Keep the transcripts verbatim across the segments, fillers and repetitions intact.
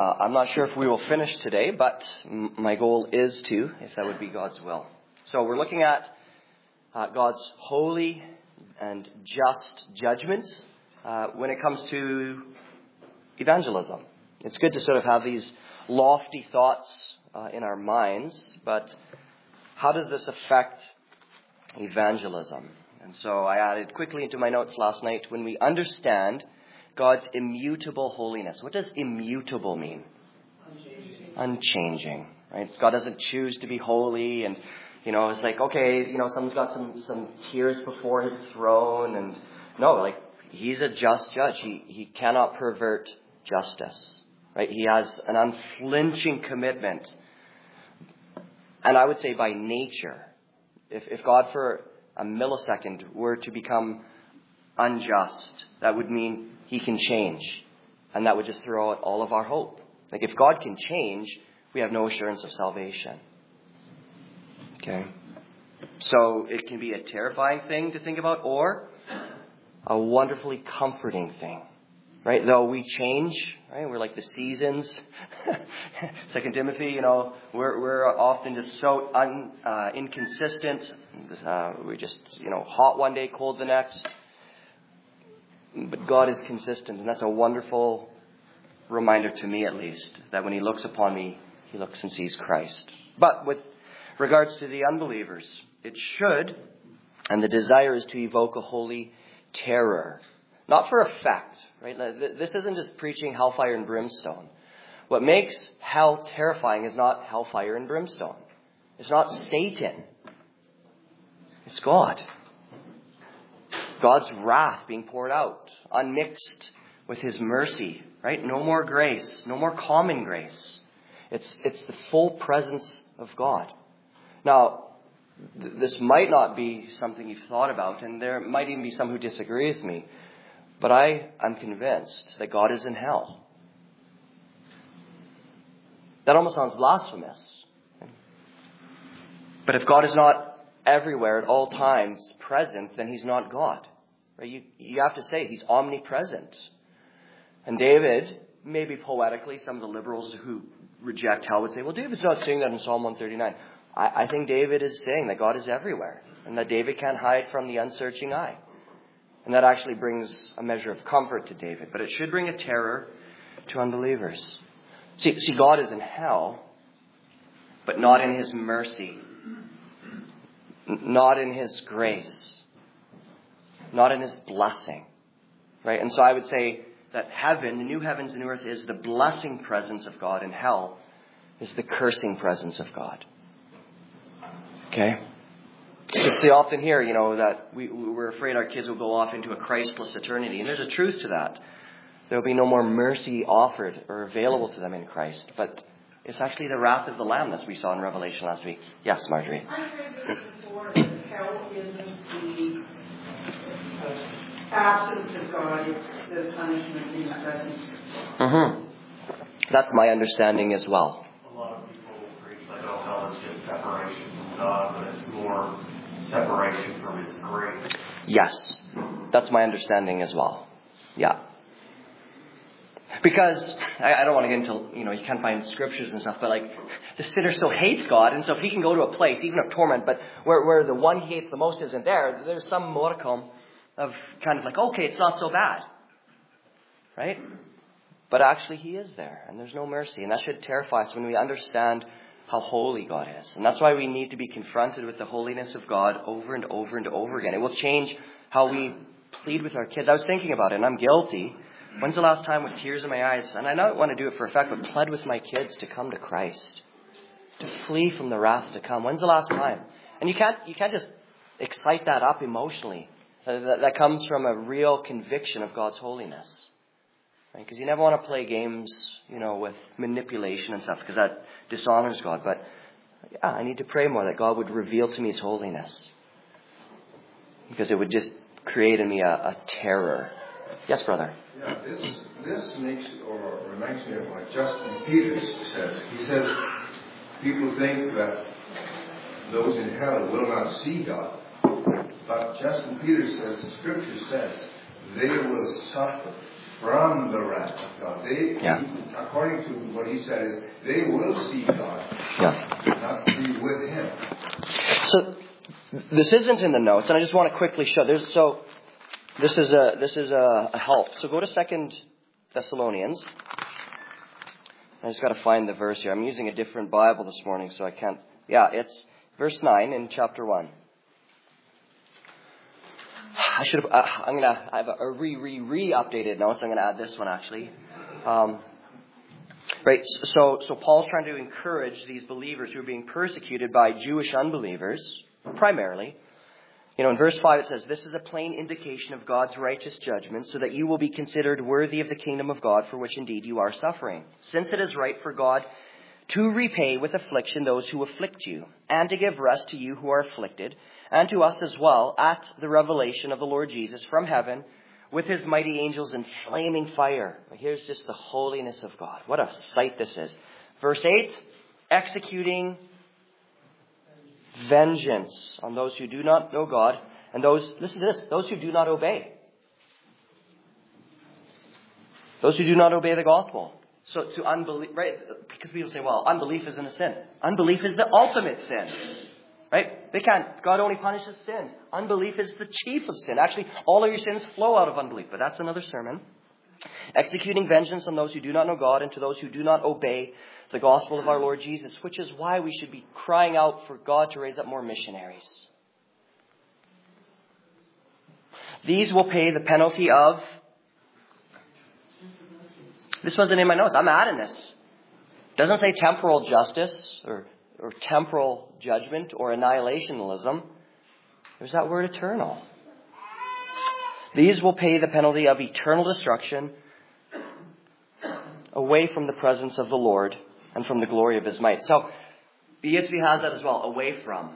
Uh, I'm not sure if we will finish today, but m- my goal is to, if that would be God's will. So we're looking at uh, God's holy and just judgments uh, when it comes to evangelism. It's good to sort of have these lofty thoughts uh, in our minds, but how does this affect evangelism? And so I added quickly into my notes last night, when we understand God's immutable holiness. What does immutable mean? Unchanging. Unchanging, right? God doesn't choose to be holy, and you know, it's like, okay, you know, someone's got some some tears before his throne, and no, like he's a just judge. He he cannot pervert justice, right? He has an unflinching commitment, and I would say by nature, if if God for a millisecond were to become unjust, that would mean he can change, and that would just throw out all of our hope. Like if God can change, we have no assurance of salvation. Okay, so it can be a terrifying thing to think about, or a wonderfully comforting thing, right? Though we change, right? We're like the seasons. Second Timothy, you know, we're we're often just so un, uh, inconsistent. Uh, we're just, you know, hot one day, cold the next. But God is consistent, and that's a wonderful reminder to me, at least, that when he looks upon me, he looks and sees Christ. But with regards to the unbelievers, it should, and the desire is to evoke a holy terror. Not for effect, right? This isn't just preaching hellfire and brimstone. What makes hell terrifying is not hellfire and brimstone. It's not Satan. It's God. God's wrath being poured out, unmixed with his mercy, right? No more grace, no more common grace. It's it's the full presence of God. Now, th- this might not be something you've thought about, and there might even be some who disagree with me, but I am convinced that God is in hell. That almost sounds blasphemous. But if God is not everywhere at all times present, then he's not God. Right? You, you have to say he's omnipresent. And David, maybe poetically, some of the liberals who reject hell would say, well, David's not saying that in Psalm one thirty-nine. I, I think David is saying that God is everywhere, and that David can't hide from the unsearching eye. And that actually brings a measure of comfort to David. But it should bring a terror to unbelievers. See, see, God is in hell, but not in his mercy. Not in his grace. Not in his blessing. Right? And so I would say that heaven, the new heavens and new earth, is the blessing presence of God, and hell is the cursing presence of God. Okay? You see often hear, you know, that we, we're afraid our kids will go off into a Christless eternity. And there's a truth to that. There will be no more mercy offered or available to them in Christ. But it's actually the wrath of the Lamb, as we saw in Revelation last week. Yes, Marjorie. I heard this before. Hell isn't the uh, absence of God. It's the punishment in the presence. Mm-hmm. That's my understanding as well. A lot of people preach like, oh, hell is just separation from God, but it's more separation from his grace. Yes, that's my understanding as well. Yeah. Because, I, I don't want to get into, you know, you can't find scriptures and stuff, but like, the sinner still hates God, and so if he can go to a place, even of torment, but where, where the one he hates the most isn't there, there's some modicum of kind of like, okay, it's not so bad. Right? But actually he is there, and there's no mercy, and that should terrify us when we understand how holy God is. And that's why we need to be confronted with the holiness of God over and over and over again. It will change how we plead with our kids. I was thinking about it, and I'm guilty. When's the last time with tears in my eyes, and I don't want to do it for effect, but pled with my kids to come to Christ, to flee from the wrath to come? When's the last time? And you can't you can't just excite that up emotionally. Uh, that, that comes from a real conviction of God's holiness. Right? Because you never want to play games, you know, with manipulation and stuff, because that dishonors God. But yeah, I need to pray more that God would reveal to me his holiness, because it would just create in me a, a terror. Yes, brother. Yeah, this this makes or reminds me of what Justin Peters says. He says people think that those in hell will not see God, but Justin Peters says the Scripture says they will suffer from the wrath of God. They, Yeah. according to what he said, is they will see God, Yeah. not be with him. So this isn't in the notes, and I just want to quickly show. There's so this is a this is a, a help. So go to Second Thessalonians. I just got to find the verse here. I'm using a different Bible this morning, so I can't. Yeah, it's verse nine in chapter one. I should have. Uh, I'm gonna. I have a re re re updated notes. I'm gonna add this one actually. Um, right. So so Paul's trying to encourage these believers who are being persecuted by Jewish unbelievers, primarily. You know, in verse five it says, "This is a plain indication of God's righteous judgment, so that you will be considered worthy of the kingdom of God, for which indeed you are suffering. Since it is right for God to repay with affliction those who afflict you, and to give rest to you who are afflicted, and to us as well, at the revelation of the Lord Jesus from heaven, with his mighty angels in flaming fire." Here's just the holiness of God. What a sight this is. Verse eight, "Executing vengeance on those who do not know God, and those," listen to this, "those who do not obey." Those who do not obey the gospel. So to unbelief, right? Because people say, well, unbelief isn't a sin. Unbelief is the ultimate sin. Right? They can't. God only punishes sins. Unbelief is the chief of sin. Actually, all of your sins flow out of unbelief. But that's another sermon. "Executing vengeance on those who do not know God, and to those who do not obey the gospel of our Lord Jesus," which is why we should be crying out for God to raise up more missionaries. "These will pay the penalty of..." This wasn't in my notes. I'm adding this. It doesn't say temporal justice or, or temporal judgment or annihilationism. There's that word eternal. "These will pay the penalty of eternal destruction away from the presence of the Lord and from the glory of his might." So the E S V has that as well, away from.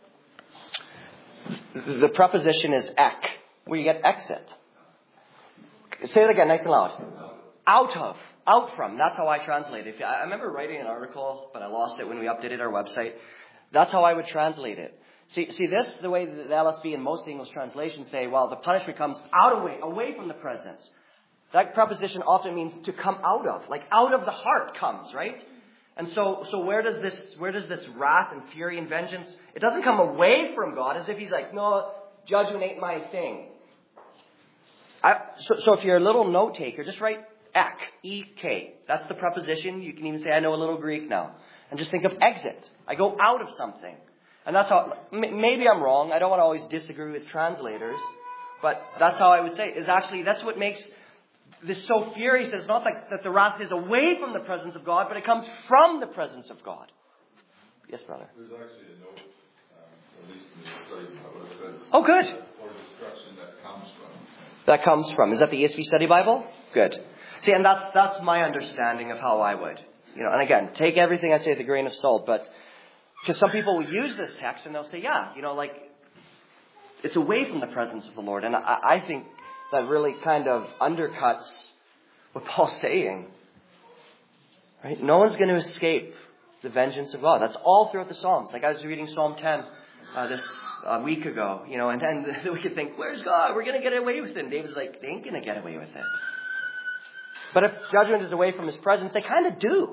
The preposition is ek, where you get exit. Say it again, nice and loud. Out of, out from. That's how I translate it. I remember writing an article, but I lost it when we updated our website. That's how I would translate it. See, see this, the way the L S B and most English translations say, well, the punishment comes out of way, away from the presence. That preposition often means to come out of, like out of the heart comes, right? And so, so where does this, where does this wrath and fury and vengeance? It doesn't come away from God, as if he's like, no, judgment ain't my thing. I, so, so if you're a little note taker, just write ek, E K. That's the preposition. You can even say, I know a little Greek now. And just think of exit. I go out of something. And that's how, maybe I'm wrong. I don't want to always disagree with translators. But that's how I would say, is actually, that's what makes this so furious. It's not like that the wrath is away from the presence of God, but it comes from the presence of God. Yes, brother. There's actually a note, um, at least in the study Bible, that says, oh, good. For destruction that comes from. That comes from. Is that the E S V Study Bible? Good. See, and that's that's my understanding of how I would. You know, and again, take everything I say with a grain of salt, but because some people will use this text and they'll say, yeah, you know, like, it's away from the presence of the Lord. And I, I think that really kind of undercuts what Paul's saying. Right? No one's going to escape the vengeance of God. That's all throughout the Psalms. Like I was reading Psalm ten uh, this uh, week ago, you know, and then we could think, where's God? We're going to get away with it. And David's like, they ain't going to get away with it. But if judgment is away from his presence, they kind of do.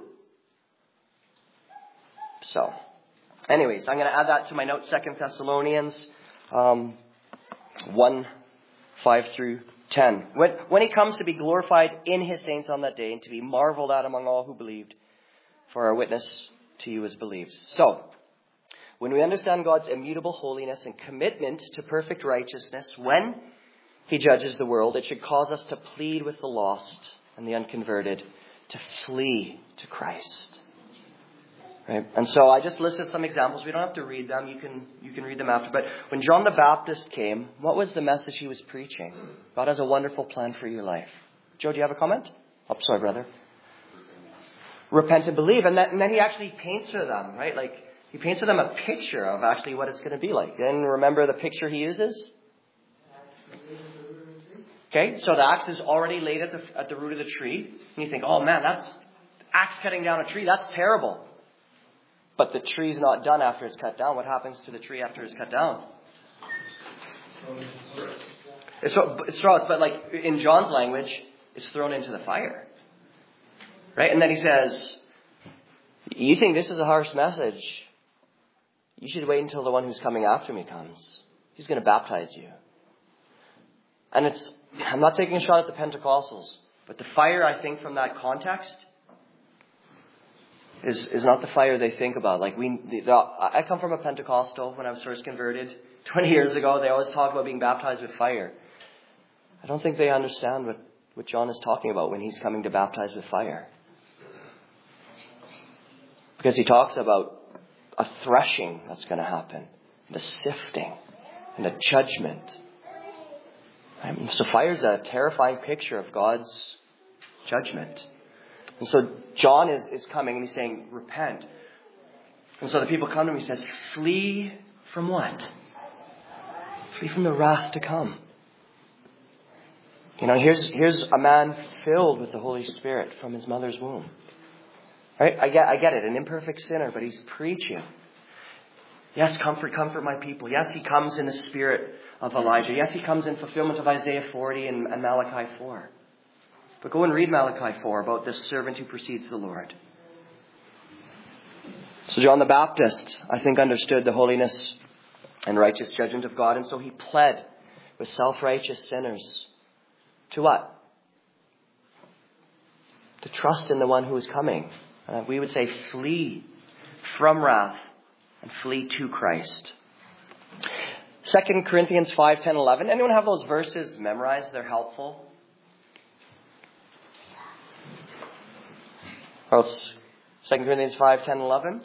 So, anyways, I'm going to add that to my notes, Second Thessalonians um, one, five through ten. When, when he comes to be glorified in his saints on that day and to be marveled at among all who believed, for our witness to you is believed. So, when we understand God's immutable holiness and commitment to perfect righteousness, when he judges the world, it should cause us to plead with the lost and the unconverted to flee to Christ. Right? And so I just listed some examples. We don't have to read them. You can you can read them after. But when John the Baptist came, what was the message he was preaching? God has a wonderful plan for your life. Joe, do you have a comment? Oh, sorry, brother. Repent and believe. And, that, and then he actually paints for them, right? Like, he paints for them a picture of actually what it's going to be like. Then remember the picture he uses? Okay, so the axe is already laid at the, at the root of the tree. And you think, oh man, that's axe cutting down a tree. That's terrible. But the tree's not done after it's cut down. What happens to the tree after it's cut down? It's, it's straws. But like in John's language, it's thrown into the fire. Right? And then he says, you think this is a harsh message? You should wait until the one who's coming after me comes. He's going to baptize you. And it's, I'm not taking a shot at the Pentecostals, but the fire, I think, from that context is, is not the fire they think about. Like we, the, I come from a Pentecostal when I was first converted twenty years ago. They always talk about being baptized with fire. I don't think they understand what, what John is talking about when he's coming to baptize with fire. Because he talks about a threshing that's going to happen, and a sifting, and a judgment. So fire is a terrifying picture of God's judgment. And so John is, is coming and he's saying, repent. And so the people come to him and he says, flee from what? Flee from the wrath to come. You know, here's here's a man filled with the Holy Spirit from his mother's womb. Right? I get I get it, an imperfect sinner, but he's preaching. Yes, comfort, comfort my people. Yes, he comes in the spirit of Elijah. Yes, he comes in fulfillment of Isaiah forty and, and Malachi four. But go and read Malachi four about this servant who precedes the Lord. So John the Baptist, I think, understood the holiness and righteous judgment of God. And so he pled with self-righteous sinners to what? To trust in the one who is coming. Uh, we would say flee from wrath and flee to Christ. Second Corinthians five, ten, eleven. Anyone have those verses memorized? They're helpful. Or else Second Corinthians five, ten, eleven.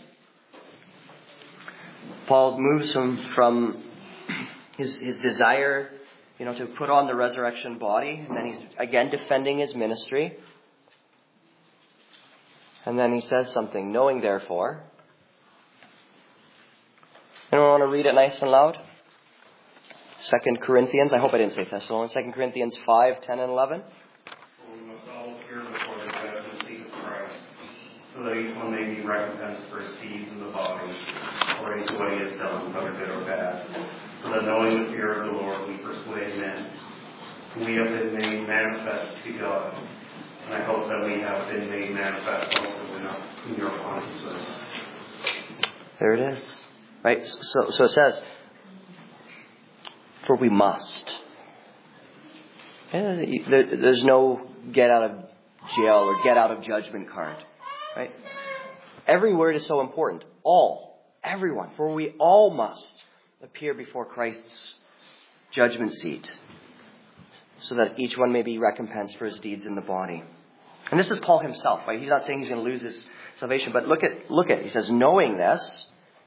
Paul moves him from his, his desire, you know, to put on the resurrection body. And then he's again defending his ministry. And then he says something, knowing therefore. Anyone want to read it nice and loud? Second Corinthians, I hope I didn't say Thessalonians, Second Corinthians five, ten, and eleven. For we must all appear before the judgment seat of Christ, so that each one may be recompensed for his deeds in the body, according to what he has done, whether good or bad. So that knowing the fear of the Lord, we persuade men. We have been made manifest to God. And I hope that we have been made manifest also in, our, in your consciousness. There it is. Right? So, so it says, for we must. There's no get out of jail or get out of judgment card. Right? Every word is so important. All. Everyone. For we all must appear before Christ's judgment seat, so that each one may be recompensed for his deeds in the body. And this is Paul himself, right? He's not saying he's going to lose his salvation, but look at, look at it. He says, knowing this,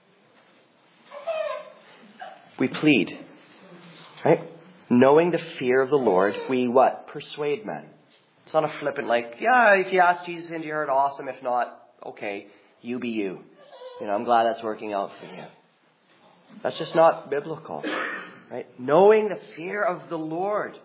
we plead, right? Knowing the fear of the Lord, we what? Persuade men. It's not a flippant like, yeah, if you ask Jesus into your heart, awesome. If not, okay, you be you. You know, I'm glad that's working out for you. That's just not biblical, right? Knowing the fear of the Lord,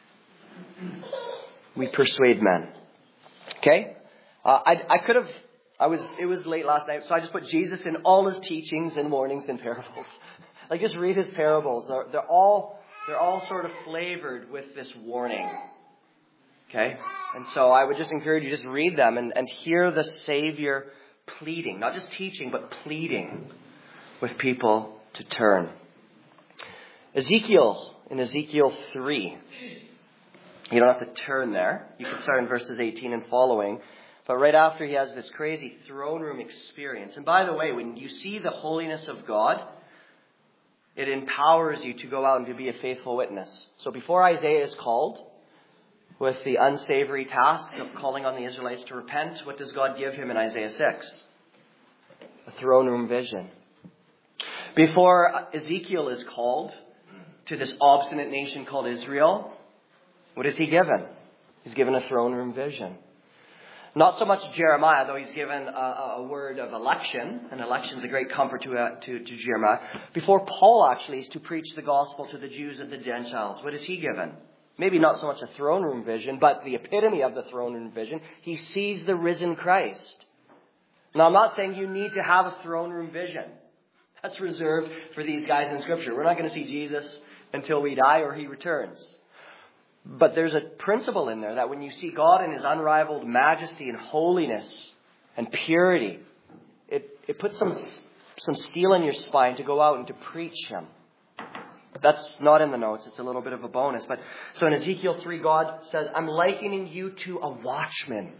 we persuade men. Okay? Uh, I, I could have, I was, it was late last night, so I just put Jesus in all his teachings and warnings and parables. Like just read his parables. They're, they're all, they're all sort of flavored with this warning. Okay? And so I would just encourage you, just read them and, and hear the Savior pleading, not just teaching, but pleading with people to turn. Ezekiel, in Ezekiel three, you don't have to turn there. You can start in verses eighteen and following. But right after he has this crazy throne room experience. And by the way, when you see the holiness of God, it empowers you to go out and to be a faithful witness. So before Isaiah is called with the unsavory task of calling on the Israelites to repent, what does God give him in Isaiah six? A throne room vision. Before Ezekiel is called to this obstinate nation called Israel, what is he given? He's given a throne room vision. Not so much Jeremiah, though he's given a, a word of election, and election is a great comfort to, uh, to, to Jeremiah. Before Paul actually is to preach the gospel to the Jews and the Gentiles, what is he given? Maybe not so much a throne room vision, but the epitome of the throne room vision. He sees the risen Christ. Now, I'm not saying you need to have a throne room vision. That's reserved for these guys in Scripture. We're not going to see Jesus until we die or he returns. But there's a principle in there that when you see God in his unrivaled majesty and holiness and purity, it, it puts some, some steel in your spine to go out and to preach him. That's not in the notes. It's a little bit of a bonus. But so in Ezekiel three, God says, I'm likening you to a watchman.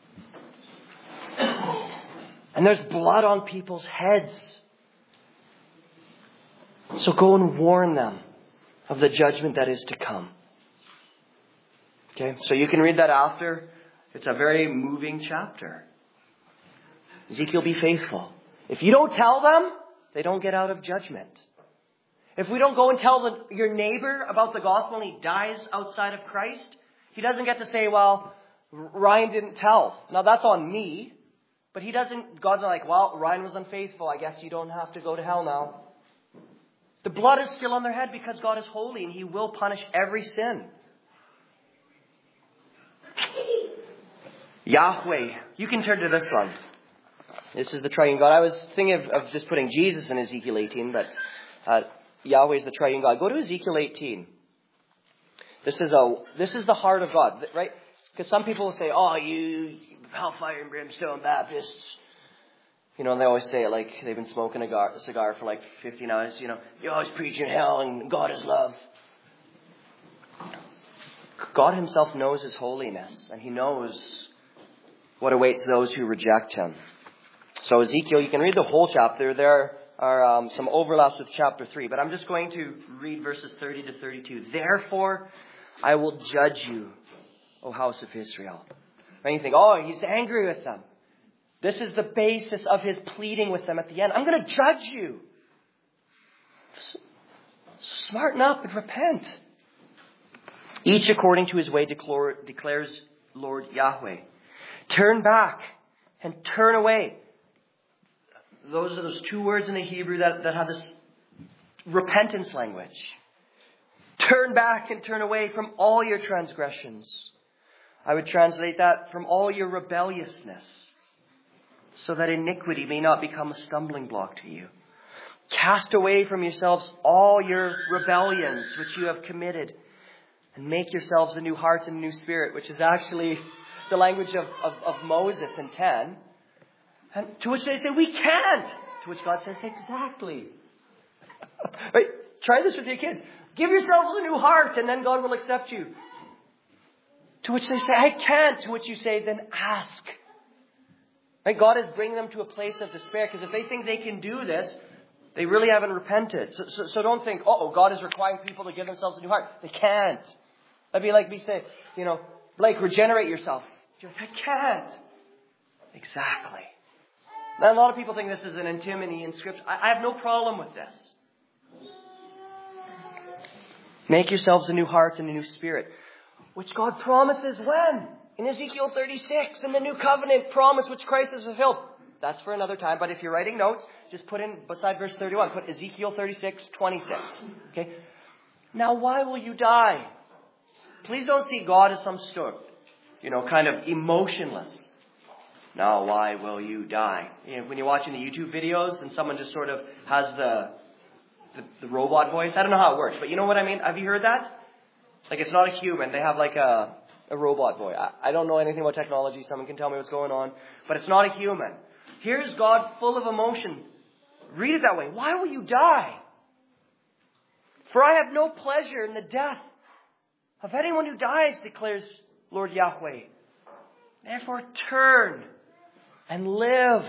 And there's blood on people's heads. So go and warn them of the judgment that is to come. Okay, so you can read that after. It's a very moving chapter. Ezekiel, be faithful. If you don't tell them, they don't get out of judgment. If we don't go and tell the, your neighbor about the gospel and he dies outside of Christ, he doesn't get to say, well, Ryan didn't tell. Now that's on me. But he doesn't, God's not like, well, Ryan was unfaithful. I guess you don't have to go to hell now. The blood is still on their head because God is holy and he will punish every sin. Yahweh. You can turn to this one. This is the triune God. I was thinking of, of just putting Jesus in Ezekiel eighteen, but uh, Yahweh is the triune God. Go to Ezekiel eighteen. This is a this is the heart of God, right? Because some people will say, oh, you hellfire and brimstone Baptists. You know, and they always say it like they've been smoking a cigar, a cigar for like fifteen hours. You know, you're always preaching hell and God is love. God himself knows his holiness and he knows what awaits those who reject him. So Ezekiel, you can read the whole chapter. There are um, some overlaps with chapter three, but I'm just going to read verses thirty to thirty-two. Therefore, I will judge you, O house of Israel. And you think, oh, he's angry with them. This is the basis of his pleading with them at the end. I'm going to judge you. So smarten up and repent. Each according to his way declare, declares Lord Yahweh. Turn back and turn away. Those are those two words in the Hebrew that, that have this repentance language. Turn back and turn away from all your transgressions. I would translate that from all your rebelliousness, so that iniquity may not become a stumbling block to you. Cast away from yourselves all your rebellions which you have committed, and make yourselves a new heart and a new spirit, which is actually the language of, of, of Moses in ten. And to which they say, we can't. To which God says, exactly. Right? Try this with your kids. Give yourselves a new heart and then God will accept you. To which they say, I can't. To which you say, then ask. Right? God is bringing them to a place of despair because if they think they can do this, they really haven't repented. So, so, so don't think, oh, God is requiring people to give themselves a new heart. They can't. That'd be like me saying, you know, Blake, regenerate yourself. You're like, I can't. Exactly. Now, a lot of people think this is an antinomy in Scripture. I, I have no problem with this. Make yourselves a new heart and a new spirit, which God promises when? In Ezekiel thirty-six, in the new covenant promise which Christ has fulfilled. That's for another time, but if you're writing notes, just put in beside verse thirty-one, put Ezekiel thirty-six, twenty-six. Okay? Now why will you die? Please don't see God as some sort, you know, kind of emotionless. Now why will you die? You know, when you're watching the YouTube videos and someone just sort of has the, the the robot voice. I don't know how it works, but you know what I mean? Have you heard that? Like it's not a human. They have like a, a robot voice. I, I don't know anything about technology. Someone can tell me what's going on. But it's not a human. Here's God full of emotion. Read it that way. Why will you die? For I have no pleasure in the death of anyone who dies, declares Lord Yahweh. Therefore turn and live.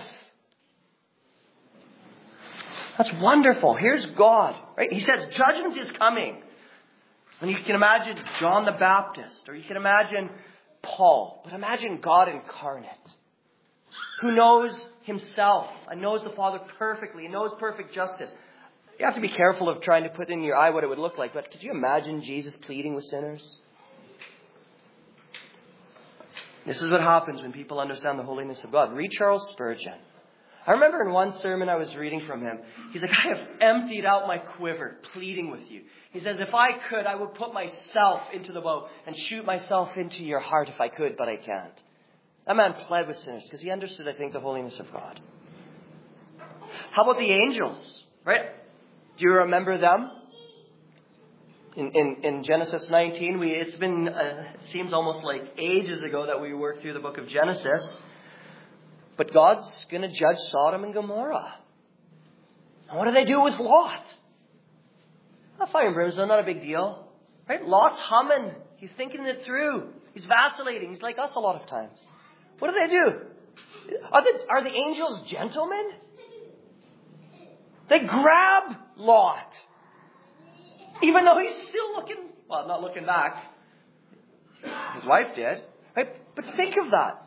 That's wonderful. Here's God, right? He says judgment is coming. And you can imagine John the Baptist, or you can imagine Paul, but imagine God incarnate, who knows himself and knows the Father perfectly, knows perfect justice. You have to be careful of trying to put in your eye what it would look like, but could you imagine Jesus pleading with sinners? This is what happens when people understand the holiness of God. Read Charles Spurgeon. I remember in one sermon I was reading from him, he's like, I have emptied out my quiver pleading with you. He says, if I could, I would put myself into the bow and shoot myself into your heart if I could, but I can't. That man pled with sinners because he understood, I think, the holiness of God. How about the angels, right? Do you remember them? In, in, in Genesis nineteen, we, it's been, uh, it seems almost like ages ago that we worked through the book of Genesis. But God's going to judge Sodom and Gomorrah. And what do they do with Lot? Well, fire and brimstone, not a big deal. Right? Lot's humming. He's thinking it through. He's vacillating. He's like us a lot of times. What do they do? Are the, are the angels gentlemen? They grab Lot. Even though he's still looking, well, not looking back. His wife did. Right? But think of that.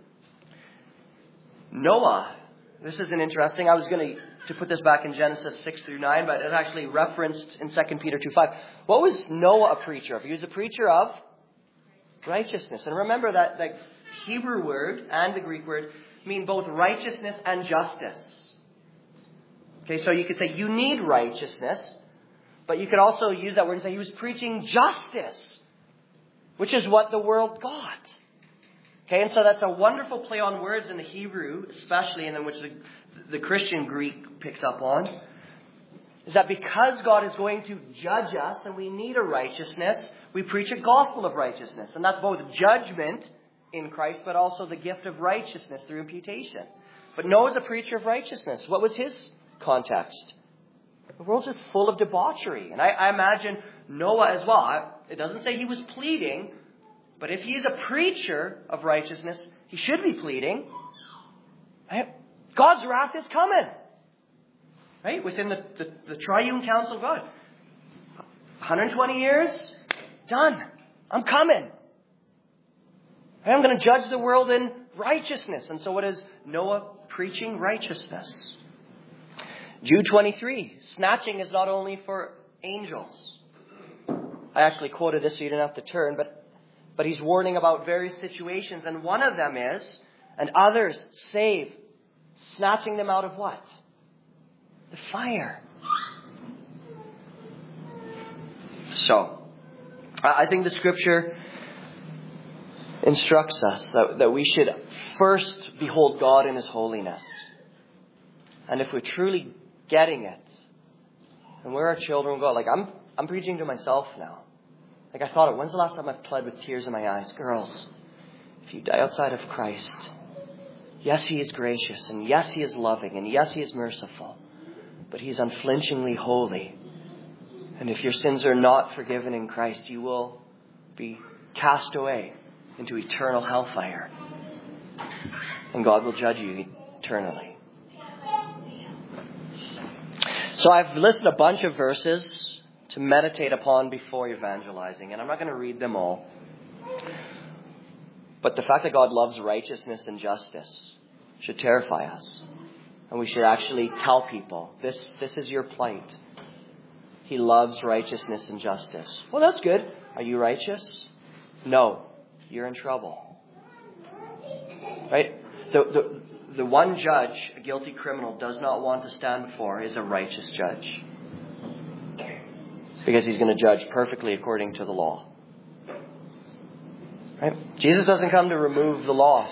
Noah. This isn't interesting. I was going to, to put this back in Genesis six through nine, but it's actually referenced in Second Peter two five. What was Noah a preacher of? He was a preacher of righteousness. And remember that the Hebrew word and the Greek word mean both righteousness and justice. Okay, so you could say you need righteousness, but you could also use that word and say he was preaching justice, which is what the world got. Okay, and so that's a wonderful play on words in the Hebrew, especially, and then which the, the Christian Greek picks up on, is that because God is going to judge us and we need a righteousness, we preach a gospel of righteousness. And that's both judgment in Christ, but also the gift of righteousness through imputation. But Noah's a preacher of righteousness. What was his context? The world's just full of debauchery. And I, I imagine Noah as well. I, it doesn't say he was pleading, but if he is a preacher of righteousness, he should be pleading. Right? God's wrath is coming. Right? Within the, the, the triune counsel of God. one hundred twenty years, done. I'm coming. I'm going to judge the world in righteousness. And so what is Noah preaching? Righteousness. Jude twenty-three. Snatching is not only for angels. I actually quoted this so you didn't have to turn, but But he's warning about various situations, and one of them is, and others save, snatching them out of what? The fire. So, I think the Scripture instructs us that, that we should first behold God in His holiness. And if we're truly getting it, and we're our children of God, like I'm, I'm preaching to myself now. Like I thought, when's the last time I've pled with tears in my eyes? Girls, if you die outside of Christ, yes, He is gracious, and yes, He is loving, and yes, He is merciful, but He's unflinchingly holy. And if your sins are not forgiven in Christ, you will be cast away into eternal hellfire. And God will judge you eternally. So I've listed a bunch of verses to meditate upon before evangelizing. And I'm not going to read them all. But the fact that God loves righteousness and justice should terrify us. And we should actually tell people, this, this is your plight. He loves righteousness and justice. Well, that's good. Are you righteous? No. You're in trouble. Right? The, the, the one judge a guilty criminal does not want to stand before is a righteous judge. Because he's going to judge perfectly according to the law. Right? Jesus doesn't come to remove the law.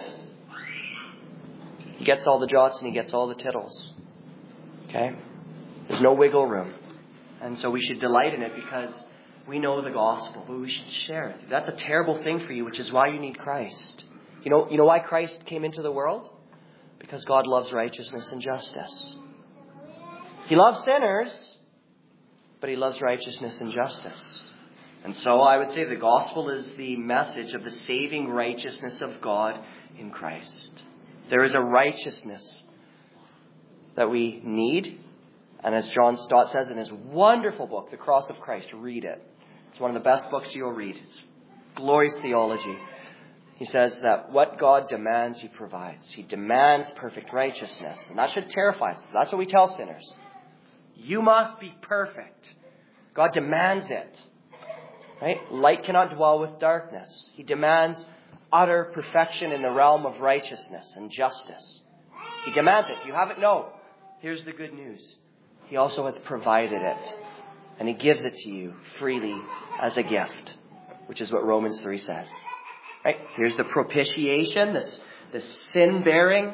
He gets all the jots and He gets all the tittles. Okay? There's no wiggle room. And so we should delight in it because we know the gospel, but we should share it. That's a terrible thing for you, which is why you need Christ. You know, you know why Christ came into the world? Because God loves righteousness and justice. He loves sinners, but He loves righteousness and justice. And so I would say the gospel is the message of the saving righteousness of God in Christ. There is a righteousness that we need. And as John Stott says in his wonderful book, The Cross of Christ, read it. It's one of the best books you'll read. It's glorious theology. He says that what God demands, He provides. He demands perfect righteousness. And that should terrify us. That's what we tell sinners. You must be perfect. God demands it. Right? Light cannot dwell with darkness. He demands utter perfection in the realm of righteousness and justice. He demands it. You have it? No. Here's the good news. He also has provided it. And He gives it to you freely as a gift, which is what Romans three says. Right? Here's the propitiation, this, this sin-bearing,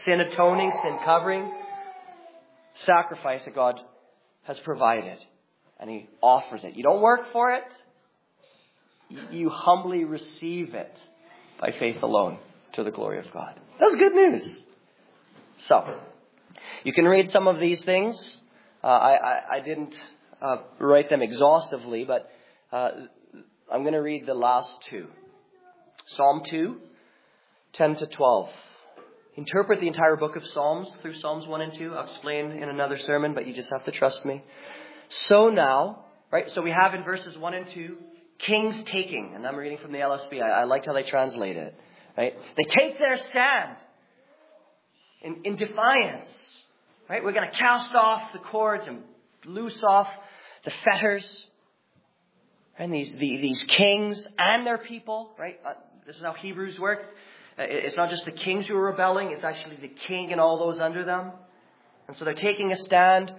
sin-atoning, sin-covering sacrifice that God has provided. and he offers it. You don't work for it. You humbly receive it by faith alone to the glory of God. That's good news. So, you can read some of these things. Uh, I, I, I didn't uh, write them exhaustively, but uh, I'm going to read the last two. Psalm two, ten to twelve. Interpret the entire book of Psalms through Psalms one and two. I'll explain in another sermon, but you just have to trust me. So now, right, so we have in verses one and two, kings taking, and I'm reading from the L S B. I, I liked how they translate it, right? They take their stand in, in defiance, right? We're going to cast off the cords and loose off the fetters. And these the, these kings and their people, right? Uh, this is how Hebrews work. Uh, it's not just the kings who are rebelling. It's actually the king and all those under them. And so they're taking a stand.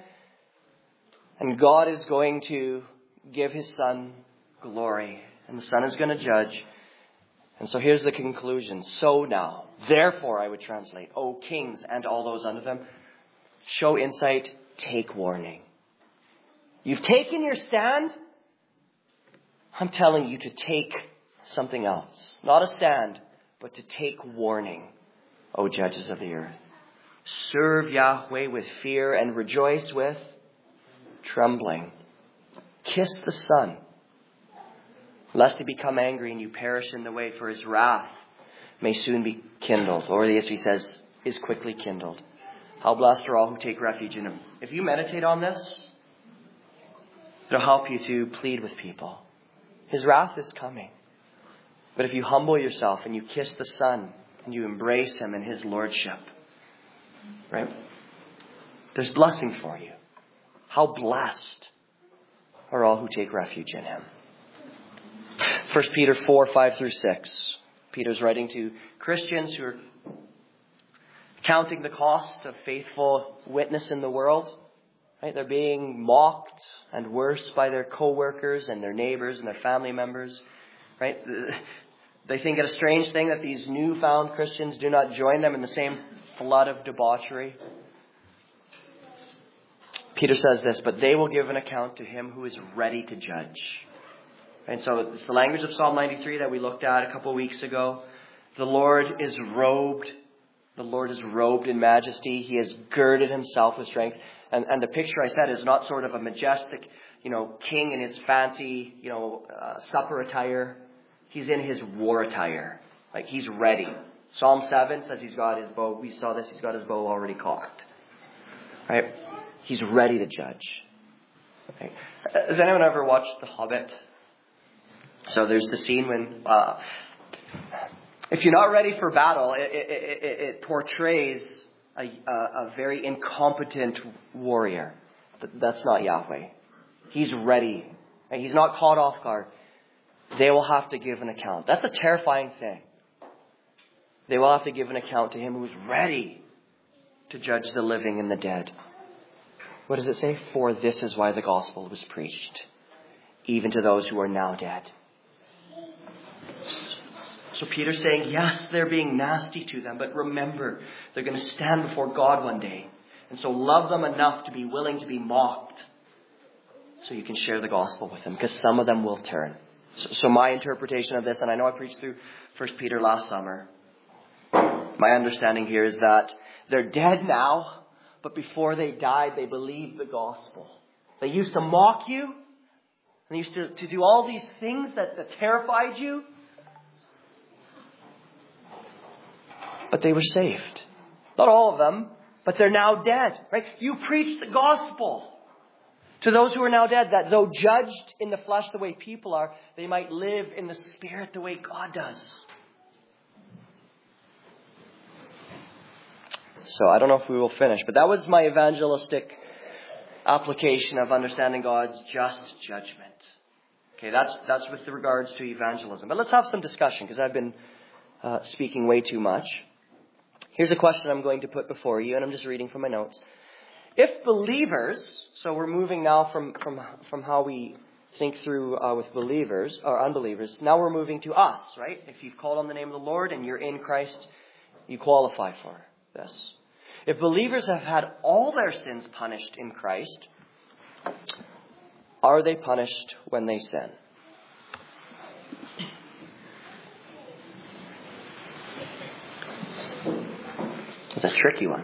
And God is going to give his Son glory. And the Son is going to judge. And so here's the conclusion. So now, therefore, I would translate, O kings and all those under them, show insight, take warning. You've taken your stand. I'm telling you to take something else. Not a stand, but to take warning, O judges of the earth. Serve Yahweh with fear and rejoice with trembling. Kiss the Son, lest he become angry and you perish in the way, for his wrath may soon be kindled. Or as he says, is quickly kindled. How blessed are all who take refuge in him. If you meditate on this, it'll help you to plead with people. His wrath is coming. But if you humble yourself and you kiss the Son and you embrace him in his lordship, right? There's blessing for you. How blessed are all who take refuge in him. First Peter four, five through six. Peter's writing to Christians who are counting the cost of faithful witness in the world. Right? They're being mocked and worse by their co-workers and their neighbors and their family members. Right? They think it a strange thing that these newfound Christians do not join them in the same flood of debauchery. Peter says this, but they will give an account to him who is ready to judge. And so it's the language of Psalm ninety-three that we looked at a couple of weeks ago. The Lord is robed. The Lord is robed in majesty. He has girded himself with strength. And, and the picture I said is not sort of a majestic, you know, king in his fancy, you know, uh, supper attire. He's in his war attire. Like he's ready. Psalm seven says he's got his bow. We saw this. He's got his bow already cocked. Right? He's ready to judge. Right? Has anyone ever watched The Hobbit? So there's the scene when, uh, if you're not ready for battle, it, it, it, it portrays a, a, a very incompetent warrior. That's not Yahweh. He's ready. And he's not caught off guard. They will have to give an account. That's a terrifying thing. They will have to give an account to him who is ready to judge the living and the dead. What does it say? For this is why the gospel was preached, even to those who are now dead. So Peter's saying, yes, they're being nasty to them, but remember, they're going to stand before God one day. And so love them enough to be willing to be mocked so you can share the gospel with them, because some of them will turn. So, so my interpretation of this, and I know I preached through First Peter last summer, my understanding here is that they're dead now, but before they died, they believed the gospel. They used to mock you, and they used to, to do all these things that, that terrified you. But they were saved. Not all of them, but they're now dead. Right? You preach the gospel to those who are now dead, that though judged in the flesh the way people are, they might live in the spirit the way God does. So I don't know if we will finish, but that was my evangelistic application of understanding God's just judgment. Okay, that's that's with regards to evangelism. But let's have some discussion, because I've been uh, speaking way too much. Here's a question I'm going to put before you, and I'm just reading from my notes. If believers, so we're moving now from, from, from how we think through uh, with believers or unbelievers, now we're moving to us, right? If you've called on the name of the Lord and you're in Christ, you qualify for this. If believers have had all their sins punished in Christ, Are they punished when they sin? It's a tricky one.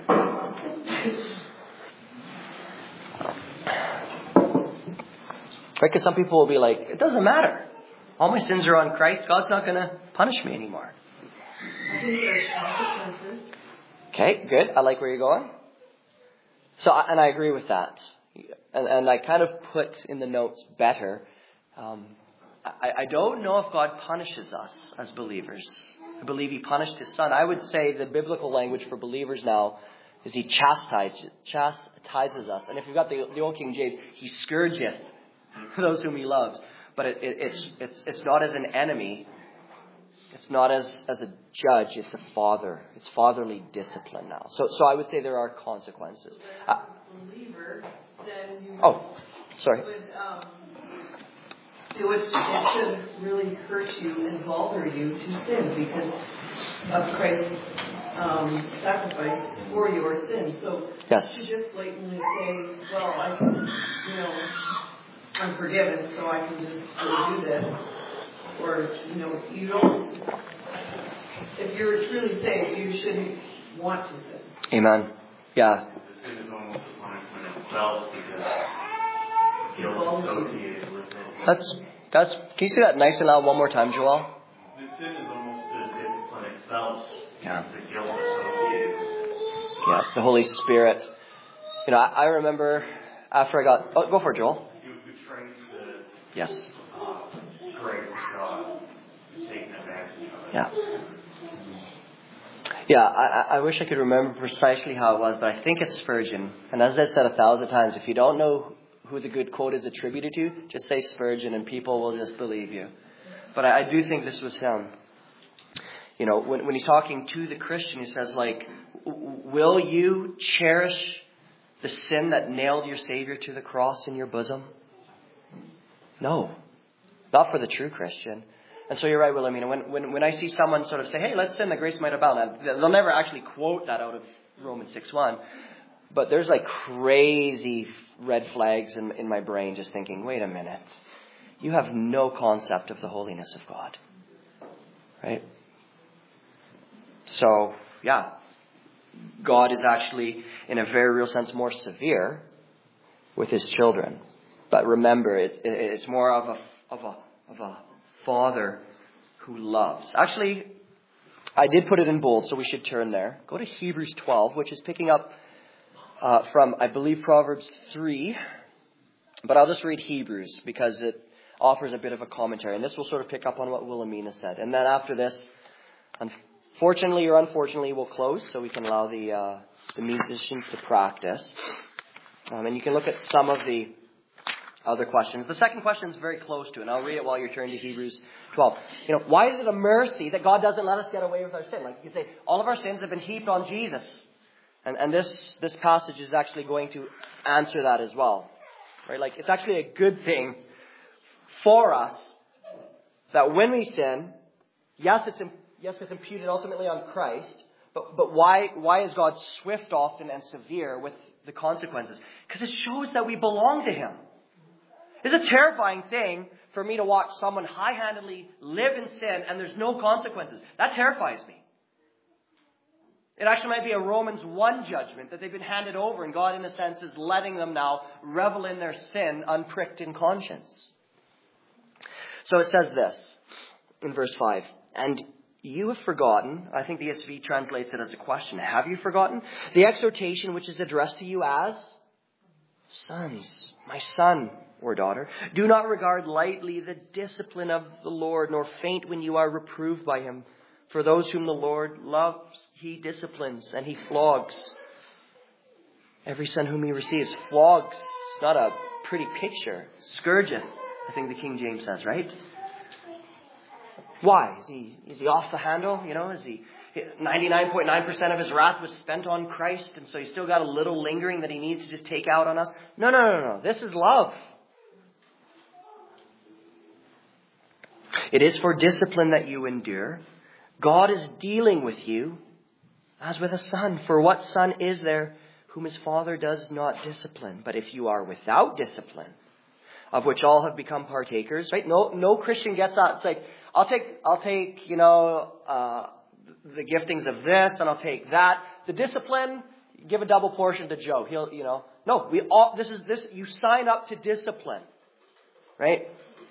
Right? Because some people will be like, it doesn't matter. All my sins are on Christ. God's not going to punish me anymore. I think there's consequences. Okay, good. I like where you're going. So, and I agree with that. And, and I kind of put in the notes better. Um, I, I don't know if God punishes us as believers. I believe He punished His Son. I would say the biblical language for believers now is He chastises, chastises us. And if you've got the, the old King James, He scourgeth those whom He loves. But it, it, it's it's it's not as an enemy. It's not as, as a judge. It's a father. It's fatherly discipline now. So so I would say there are consequences. Uh, Believer, then you oh, sorry. would, um, it would it should really hurt you and bother you to sin because of Christ's um, sacrifice for your sin. So Yes. to just blatantly say, well, I can, you know, I'm forgiven, so I can just go do this. Or, you know, you don't, if you're truly saved, you shouldn't want to sin. Amen. Yeah. The sin is almost a punishment itself because guilt associated with it. That's, that's, can you say that nice and loud one more time, Joel? The sin is almost the discipline itself. Yeah. The guilt associated with it. Yeah, the Holy Spirit. You know, I, I remember after I got, oh, go for it, Joel. You betrayed the Yes. uh, grace of God, taking advantage of it. Yeah. Yeah, I, I wish I could remember precisely how it was, but I think it's Spurgeon. And as I said a thousand times, if you don't know who the good quote is attributed to, just say Spurgeon and people will just believe you. But I, I do think this was him. You know, when, when he's talking to the Christian, he says, like, will you cherish the sin that nailed your Savior to the cross in your bosom? No. Not for the true Christian. And so you're right, Wilhelmina. When, when, when I see someone sort of say, hey, let's sin, the grace might abound. They'll never actually quote that out of Romans six one. But there's like crazy red flags in, in my brain just thinking, wait a minute. You have no concept of the holiness of God. Right? So, yeah. God is actually, in a very real sense, more severe with His children. But remember, it, it, it's more of a of a of a father who loves. Actually, I did put it in bold, so we should turn there. Go to Hebrews twelve, which is picking up uh, from, I believe, Proverbs three. But I'll just read Hebrews because it offers a bit of a commentary. And this will sort of pick up on what Wilhelmina said. And then after this, unfortunately or unfortunately, we'll close so we can allow the uh, the musicians to practice. Um, and you can look at some of the other questions. The second question is very close to it, and I'll read it while you're turning to Hebrews twelve. You know, why is it a mercy that God doesn't let us get away with our sin? Like you say, all of our sins have been heaped on Jesus. And, and this, this passage is actually going to answer that as well. Right? Like, it's actually a good thing for us that when we sin, yes, it's, yes, it's imputed ultimately on Christ, but, but why, why is God swift often and severe with the consequences? Because it shows that we belong to Him. It's a terrifying thing for me to watch someone high-handedly live in sin and there's no consequences. That terrifies me. It actually might be a Romans one judgment that they've been handed over, and God, in a sense, is letting them now revel in their sin unpricked in conscience. So it says this in verse five. And you have forgotten, I think the E S V translates it as a question. Have you forgotten the exhortation which is addressed to you as sons? My son or daughter, do not regard lightly the discipline of the Lord, nor faint when you are reproved by Him. For those whom the Lord loves, He disciplines and He flogs. Every son whom He receives, flogs. It's not a pretty picture. Scourgeth, I think the King James says, right? Why? Is he, is he off the handle? You know, is he, ninety-nine point nine percent of His wrath was spent on Christ, and so He's still got a little lingering that He needs to just take out on us? No, no, no, no. This is love. It is for discipline that you endure. God is dealing with you as with a son. For what son is there whom his father does not discipline? But if you are without discipline, of which all have become partakers, right? No, no Christian gets that. It's like, I'll take, I'll take, you know, uh, the giftings of this, and I'll take that. The discipline, give a double portion to Joe. He'll, you know, no, we all, this is this, you sign up to discipline, right?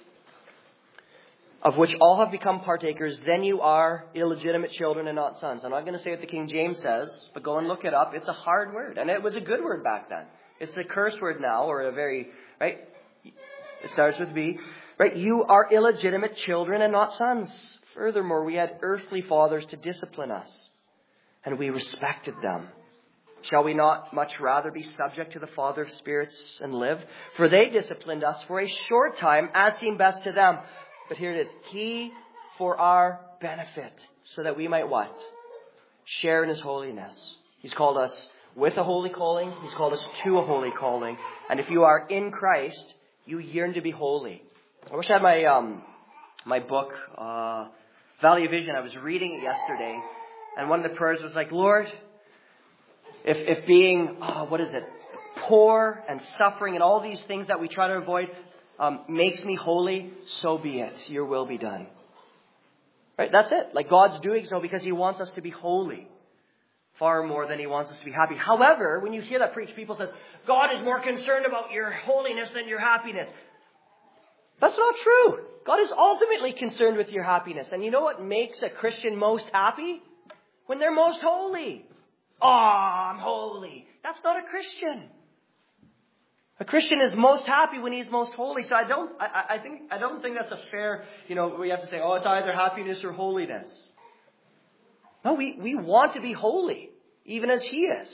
Of which all have become partakers, then you are illegitimate children and not sons. I'm not going to say what the King James says, but go and look it up. It's a hard word, and it was a good word back then. It's a curse word now, or a very, right? It starts with B, right? You are illegitimate children and not sons. Furthermore, we had earthly fathers to discipline us, and we respected them. Shall we not much rather be subject to the Father of spirits and live? For they disciplined us for a short time, as seemed best to them. But here it is. He for our benefit, so that we might what? Share in His holiness. He's called us with a holy calling. He's called us to a holy calling. And if you are in Christ, you yearn to be holy. I wish I had my um, my book, uh, Valley of Vision. I was reading it yesterday, and one of the prayers was like, Lord, if if being, oh, what is it, poor and suffering and all these things that we try to avoid um, makes me holy, so be it. Your will be done. Right? That's it. Like God's doing so because He wants us to be holy. Far more than He wants us to be happy. However, when you hear that preached, people say, God is more concerned about your holiness than your happiness. That's not true. God is ultimately concerned with your happiness. And you know what makes a Christian most happy? When they're most holy. Oh, I'm holy. That's not a Christian. A Christian is most happy when he's most holy. So I don't, I, I think, I don't think that's a fair, you know, we have to say, oh, it's either happiness or holiness. No, we, we want to be holy, even as He is.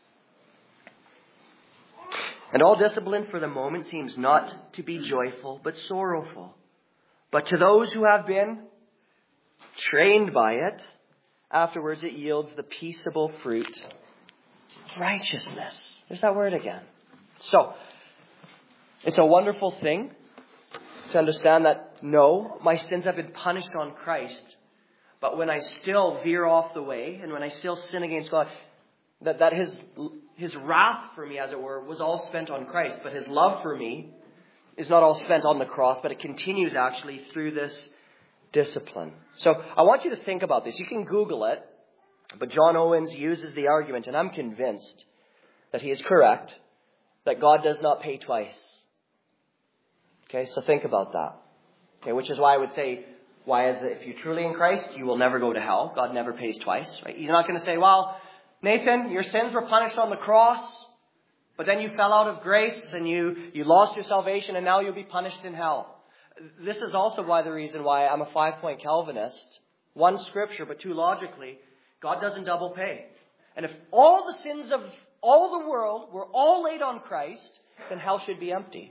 And all discipline for the moment seems not to be joyful, but sorrowful. But to those who have been trained by it, afterwards it yields the peaceable fruit of righteousness. There's that word again. So, it's a wonderful thing to understand that, no, my sins have been punished on Christ. But when I still veer off the way, and when I still sin against God, that, that his, his wrath for me, as it were, was all spent on Christ. But His love for me is not all spent on the cross, but it continues actually through this discipline. So I want you to think about this. You can Google it, but John Owens uses the argument, and I'm convinced that he is correct, that God does not pay twice. Okay, so think about that. Okay, which is why I would say, why is it if you're truly in Christ, you will never go to hell. God never pays twice. Right? He's not going to say, well, Nathan, your sins were punished on the cross, but then you fell out of grace and you, you lost your salvation and now you'll be punished in hell. This is also why the reason why I'm a five-point Calvinist. One, Scripture, but two, logically, God doesn't double pay. And if all the sins of all the world were all laid on Christ, then hell should be empty.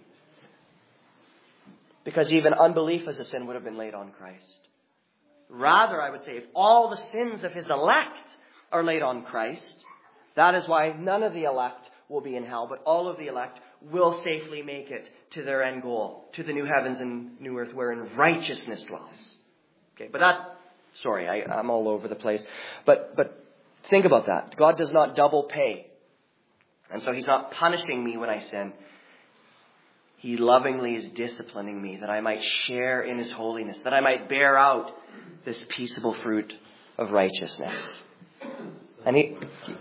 Because even unbelief as a sin would have been laid on Christ. Rather, I would say, if all the sins of His elect are laid on Christ, that is why none of the elect will be in hell, but all of the elect will safely make it to their end goal, to the new heavens and new earth wherein righteousness dwells. Okay, but that, sorry, I, I'm all over the place. But, but think about that. God does not double pay. And so He's not punishing me when I sin. He lovingly is disciplining me that I might share in His holiness, that I might bear out this peaceable fruit of righteousness. And he,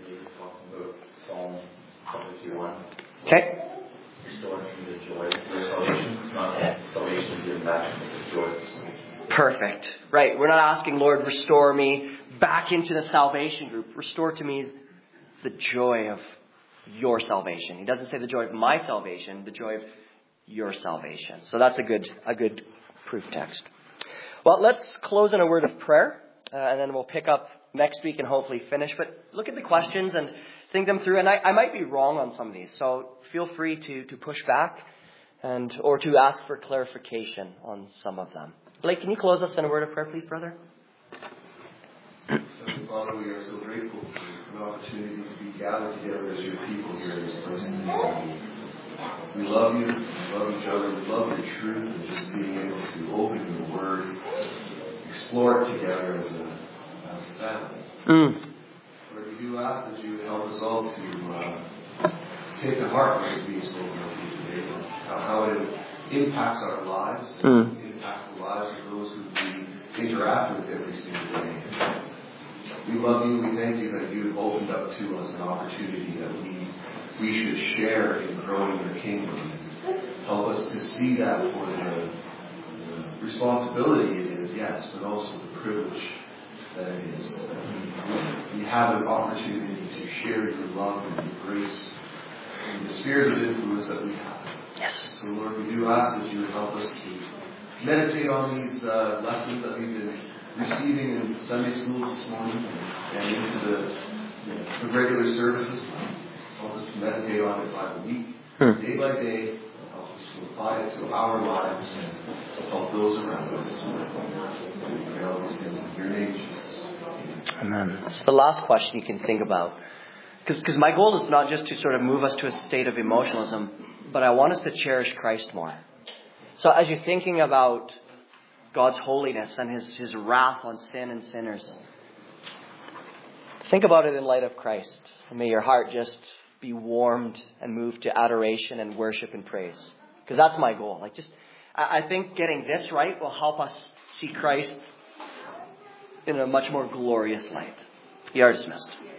Psalm fifty-one. Okay. Restoring the joy of your salvation. It's not that salvation is given back, but the joy of the salvation. Perfect. Right. We're not asking, Lord, restore me back into the salvation group. Restore to me the joy of your salvation. He doesn't say the joy of my salvation, the joy of your salvation. So that's a good, a good proof text. Well, let's close in a word of prayer, uh, and then we'll pick up next week and hopefully finish. But look at the questions and think them through. And I, I might be wrong on some of these, so feel free to, to push back and or to ask for clarification on some of them. Blake, can you close us in a word of prayer, please, brother? Father, we are so grateful for the opportunity to be gathered together as your people here in this place. We love you, we love each other, we love your truth, and just being able to open your word, explore it together as a, as a family. Mm. Lord, we do ask that you would help us all to uh, take to heart what is being spoken of here today, how, how it impacts our lives, and Mm. impacts the lives of those who we interact with every single day. We love you. We thank you that you have opened up to us an opportunity that we we should share in growing your kingdom. Help us to see that for the, the responsibility it is, yes, but also the privilege that it is. That we, we have an opportunity to share your love and your grace in the spheres of influence that we have. Yes. So, Lord, we do ask that you would help us to meditate on these uh, lessons that we've been receiving in Sunday schools this morning and into the, you know, the regular services. Help us to meditate on it by the week, Hmm. day by day. Help us to apply it to our lives and help those around us. We pray all these things in your name, Jesus. Amen. It's the last question you can think about. Because my goal is not just to sort of move us to a state of emotionalism, but I want us to cherish Christ more. So as you're thinking about God's holiness and his, his wrath on sin and sinners, think about it in light of Christ. And may your heart just be warmed and moved to adoration and worship and praise. Because that's my goal. Like just, I, I think getting this right will help us see Christ in a much more glorious light. You are dismissed.